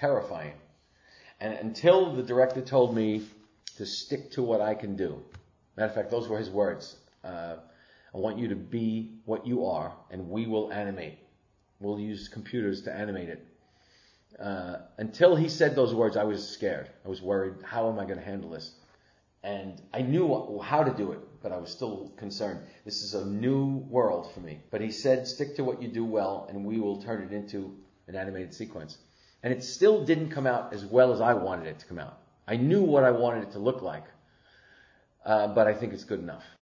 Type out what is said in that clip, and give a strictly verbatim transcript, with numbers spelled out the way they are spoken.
terrifying. And until the director told me to stick to what I can do. Matter of fact, those were his words. Uh, I want you to be what you are, and we will animate. We'll use computers to animate it. Uh, until he said those words, I was scared. I was worried, how am I going to handle this? And I knew how to do it, but I was still concerned. This is a new world for me. But he said, stick to what you do well, and we will turn it into an animated sequence. And it still didn't come out as well as I wanted it to come out. I knew what I wanted it to look like, uh, but I think it's good enough.